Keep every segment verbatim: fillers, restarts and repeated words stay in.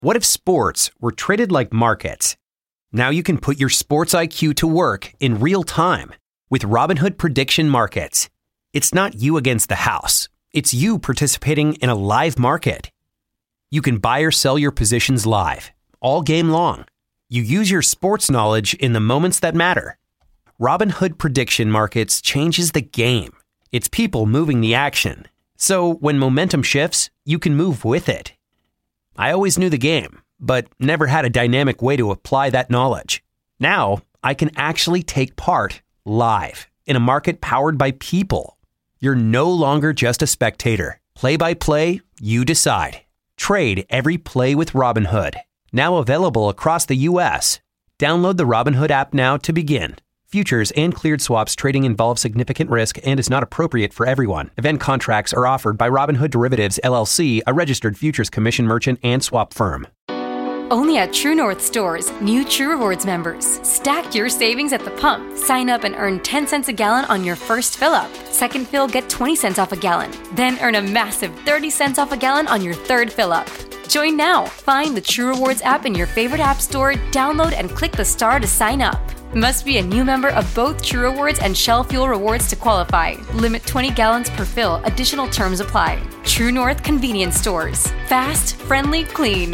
What if sports were traded like markets? Now you can put your sports I Q to work in real time with Robinhood Prediction Markets. It's not you against the house. It's you participating in a live market. You can buy or sell your positions live, all game long. You use your sports knowledge in the moments that matter. Robinhood Prediction Markets changes the game. It's people moving the action. So when momentum shifts, you can move with it. I always knew the game, but never had a dynamic way to apply that knowledge. Now, I can actually take part live in a market powered by people. You're no longer just a spectator. Play by play, you decide. Trade every play with Robinhood. Now available across the U S. Download the Robinhood app now to begin. Futures and cleared swaps trading involve significant risk and is not appropriate for everyone. Event contracts are offered by Robinhood Derivatives, L L C, a registered futures commission merchant and swap firm. Only at True North stores, new True Rewards members. Stack your savings at the pump. Sign up and earn ten cents a gallon on your first fill up. Second fill, get twenty cents off a gallon. Then earn a massive thirty cents off a gallon on your third fill up. Join now. Find the True Rewards app in your favorite app store, download and click the star to sign up. Must be a new member of both True Rewards and Shell Fuel Rewards to qualify. Limit twenty gallons per fill. Additional terms apply. True North Convenience Stores. Fast, friendly, clean.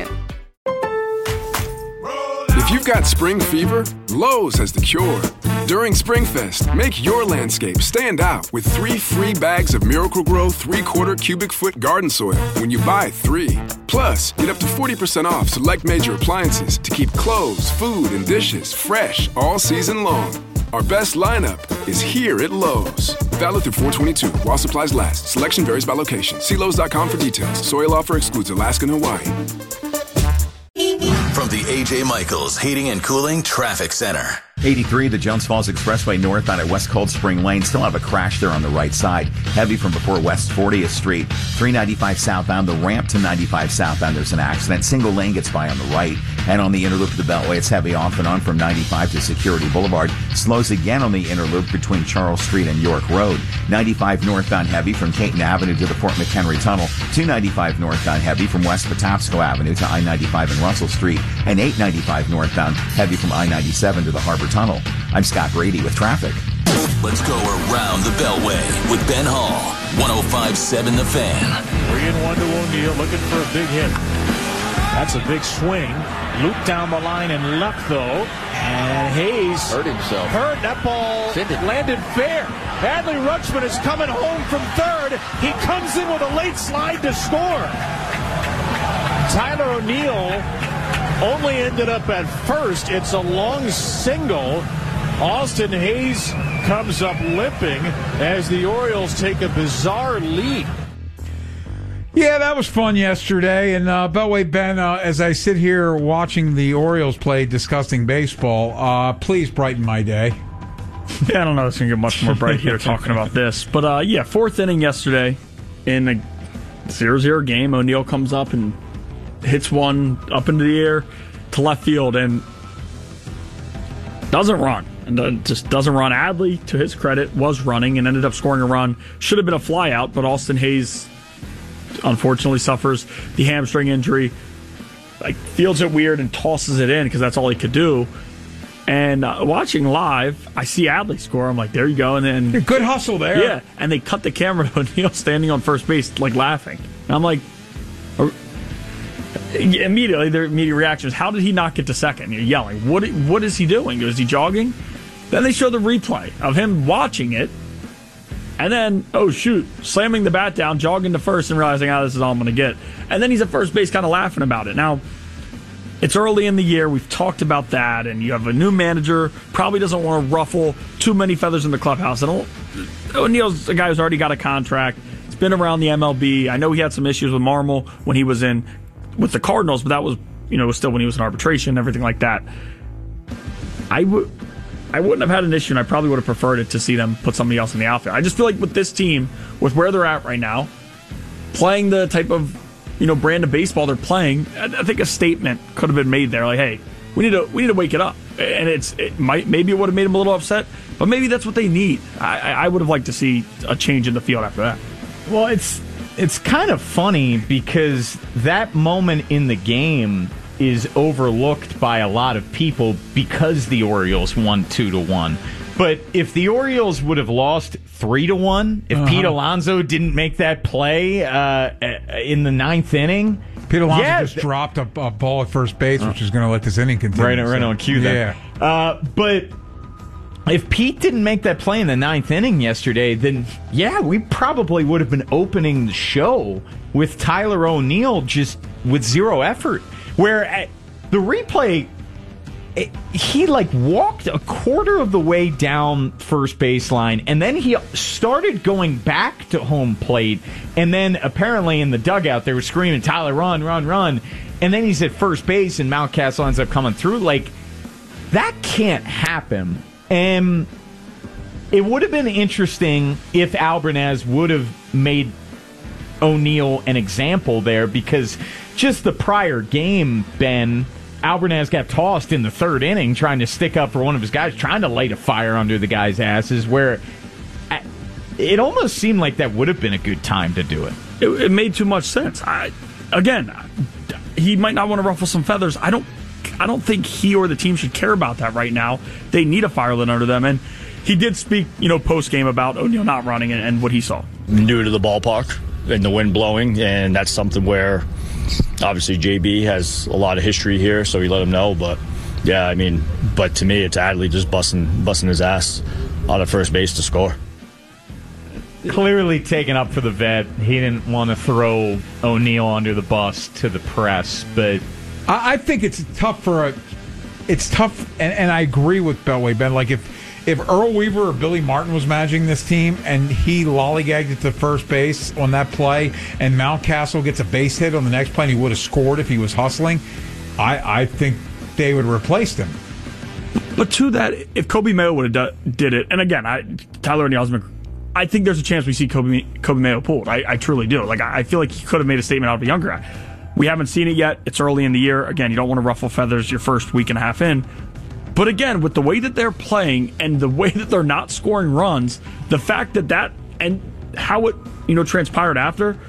If you've got spring fever, Lowe's has the cure. During SpringFest, make your landscape stand out with three free bags of Miracle-Gro three-quarter cubic foot garden soil when you buy three. Plus, get up to forty percent off select major appliances to keep clothes, food, and dishes fresh all season long. Our best lineup is here at Lowe's. Valid through four twenty-two while supplies last. Selection varies by location. See Lowe's dot com for details. Soil offer excludes Alaska and Hawaii. From the A J Michaels Heating and Cooling Traffic Center. eighty-three, the Jones Falls Expressway northbound at West Cold Spring Lane. Still have a crash there on the right side. Heavy from before West fortieth Street. three ninety-five southbound, the ramp to ninety-five southbound, there's an accident. Single lane gets by on the right. And on the inner loop of the Beltway, it's heavy off and on from ninety-five to Security Boulevard. Slows again on the inner loop between Charles Street and York Road. ninety-five northbound heavy from Caton Avenue to the Fort McHenry Tunnel. two ninety-five northbound heavy from West Patapsco Avenue to I ninety-five and Russell Street. And eight ninety-five northbound heavy from I ninety-seven to the Harbor Tunnel. I'm Scott Brady with traffic. Let's go around the Beltway with Ben Hall. one oh five point seven The Fan. three and one to O'Neal, looking for a big hit. That's a big swing. Loop down the line and left, though. And Hayes hurt himself. Hurt. That ball landed fair. Adley Rutschman is coming home from third. He comes in with a late slide to score. Tyler O'Neill only ended up at first. It's a long single. Austin Hayes comes up limping as the Orioles take a bizarre lead. Yeah, that was fun yesterday. And uh, Beltway Ben, uh, as I sit here watching the Orioles play disgusting baseball, uh, please brighten my day. Yeah, I don't know. It's going to get much more bright here talking about this. But, uh, yeah, fourth inning yesterday in a zero zero game. O'Neill comes up and hits one up into the air to left field and doesn't run. And just doesn't run. Adley, to his credit, was running and ended up scoring a run. Should have been a flyout, but Austin Hayes unfortunately suffers the hamstring injury. Like, fields it weird and tosses it in because that's all he could do. And uh, watching live, I see Adley score. I'm like, there you go. And then good hustle there. Yeah, and they cut the camera to O'Neill standing on first base, like laughing. And I'm like, uh, immediately their immediate reaction is, how did he not get to second? You're yelling. What? What is he doing? Is he jogging? Then they show the replay of him watching it. And then, oh, shoot, slamming the bat down, jogging to first and realizing, oh, this is all I'm going to get. And then he's at first base kind of laughing about it. Now, it's early in the year. We've talked about that. And you have a new manager, probably doesn't want to ruffle too many feathers in the clubhouse. And O'Neill's a guy who's already got a contract. He's been around the M L B. I know he had some issues with Marmol when he was in with the Cardinals, but that was, you know, still when he was in arbitration, everything like that. I would... I wouldn't have had an issue, and I probably would have preferred it to see them put somebody else in the outfield. I just feel like with this team, with where they're at right now, playing the type of, you know, brand of baseball they're playing, I think a statement could have been made there, like, hey, we need to we need to wake it up. And it's it might maybe it would have made them a little upset, but maybe that's what they need. I, I would have liked to see a change in the field after that. Well, it's it's kind of funny because that moment in the game is overlooked by a lot of people because the Orioles won two to one. But if the Orioles would have lost three to one, if uh-huh. Pete Alonso didn't make that play uh, in the ninth inning, Pete Alonso yeah, just th- dropped a, a ball at first base, which is going to let this inning continue. Right, right so. on cue there. Yeah. Uh, but if Pete didn't make that play in the ninth inning yesterday, then yeah, we probably would have been opening the show with Tyler O'Neill just with zero effort. Where at the replay, it, he like walked a quarter of the way down first baseline, and then he started going back to home plate, and then apparently in the dugout they were screaming, "Tyler, run, run, run!" And then he's at first base, and Mountcastle ends up coming through. Like, that can't happen. And it would have been interesting if Albernaz would have made O'Neill an example there, because just the prior game, Ben, Albernaz got tossed in the third inning trying to stick up for one of his guys, trying to light a fire under the guy's asses, where it almost seemed like that would have been a good time to do it. It, it made too much sense. I, again, he might not want to ruffle some feathers. I don't I don't think he or the team should care about that right now. They need a fire lit under them. And he did speak, you know, post-game about O'Neill not running and, and what he saw. New to the ballpark and the wind blowing, and that's something where obviously J B has a lot of history here, so he let him know. But yeah, I mean, but to me, it's Adley just busting busting his ass on the first base to score. Clearly taken up for the vet. He didn't want to throw O'Neill under the bus to the press, but I, I think it's tough for a. It's tough, and, and I agree with Beltway, Ben. Like if if Earl Weaver or Billy Martin was managing this team and he lollygagged it to first base on that play, and Mountcastle gets a base hit on the next play, and he would have scored if he was hustling, I, I think they would have replaced him. But to that, if Kobe Mayo would have do, did it, and again, I, Tyler O'Neill's been, I think there's a chance we see Kobe, Kobe Mayo pulled. I, I truly do. Like I, I feel like he could have made a statement out of a younger guy. We haven't seen it yet. It's early in the year. Again, you don't want to ruffle feathers your first week and a half in. But again, with the way that they're playing and the way that they're not scoring runs, the fact that that and how it you know transpired after,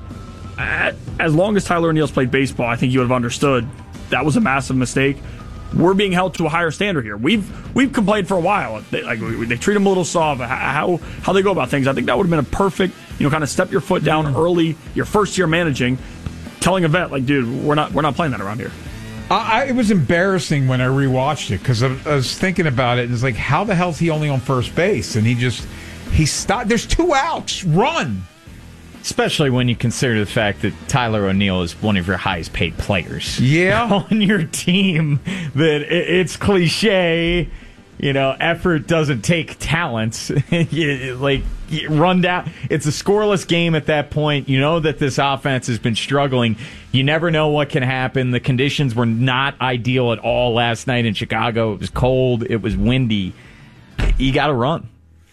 as long as Tyler O'Neill's played baseball, I think you would have understood that was a massive mistake. We're being held to a higher standard here. We've we've complained for a while. They, like they treat him a little soft. How how they go about things. I think that would have been a perfect you know kind of step your foot down early. Your first year managing, telling a vet like, dude, we're not we're not playing that around here. I, it was embarrassing when I rewatched it because I, I was thinking about it. And it's like, how the hell is he only on first base? And he just he stopped. There's two outs. Run. Especially when you consider the fact that Tyler O'Neill is one of your highest paid players. Yeah. On your team, that it's cliche, you know, effort doesn't take talent. Like, run down. It's a scoreless game at that point. You know that this offense has been struggling. You never know what can happen. The conditions were not ideal at all last night in Chicago. It was cold. It was windy. You got to run.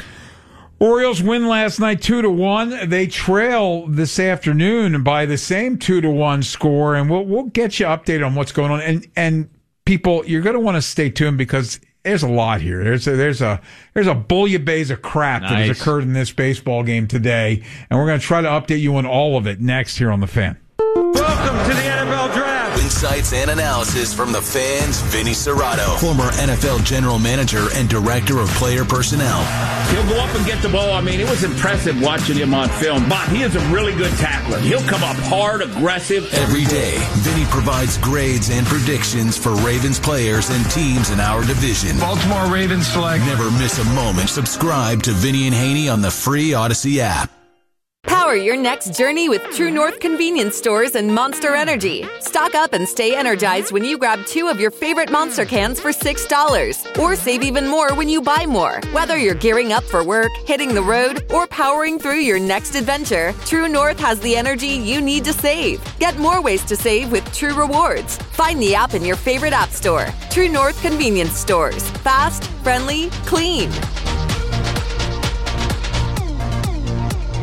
Orioles win last night two to one. They trail this afternoon by the same two to one score, and we'll we'll get you updated on what's going on. And and people, you're going to want to stay tuned because there's a lot here. There's a there's a there's a bouillabaisse of crap nice. that has occurred in this baseball game today, and we're going to try to update you on all of it next here on The Fan. Welcome to the N F L Draft. Insights and analysis from the Fan's Vinny Serrato, former N F L general manager and director of player personnel. He'll go up and get the ball. I mean, it was impressive watching him on film. But he is a really good tackler. He'll come up hard, aggressive. Every day, Vinny provides grades and predictions for Ravens players and teams in our division. Baltimore Ravens select. Never miss a moment. Subscribe to Vinny and Haney on the free Odyssey app. Power your next journey with True North convenience stores and Monster Energy. Stock up and stay energized when you grab two of your favorite Monster cans for six dollars. Or save even more when you buy more. Whether you're gearing up for work, hitting the road, or powering through your next adventure, True North has the energy you need to save. Get more ways to save with True Rewards. Find the app in your favorite app store. True North convenience stores. Fast, friendly, clean.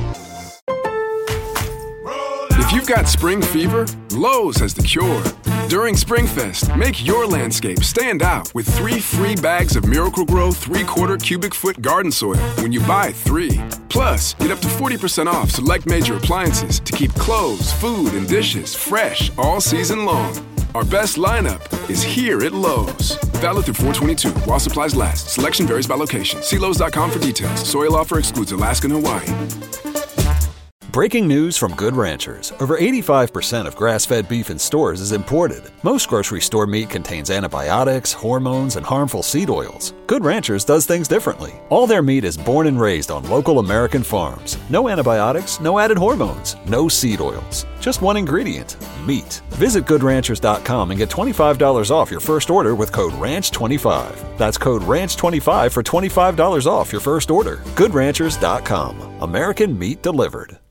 If you've got spring fever, Lowe's has the cure. During SpringFest, make your landscape stand out with three free bags of Miracle-Gro three-quarter cubic foot garden soil when you buy three. Plus, get up to forty percent off select major appliances to keep clothes, food, and dishes fresh all season long. Our best lineup is here at Lowe's. Valid through four twenty-two while supplies last. Selection varies by location. See Lowe's dot com for details. Soil offer excludes Alaska and Hawaii. Breaking news from Good Ranchers. Over eighty-five percent of grass-fed beef in stores is imported. Most grocery store meat contains antibiotics, hormones, and harmful seed oils. Good Ranchers does things differently. All their meat is born and raised on local American farms. No antibiotics, no added hormones, no seed oils. Just one ingredient, meat. Visit good ranchers dot com and get twenty-five dollars off your first order with code ranch twenty-five. That's code ranch twenty-five for twenty-five dollars off your first order. good ranchers dot com. American meat delivered.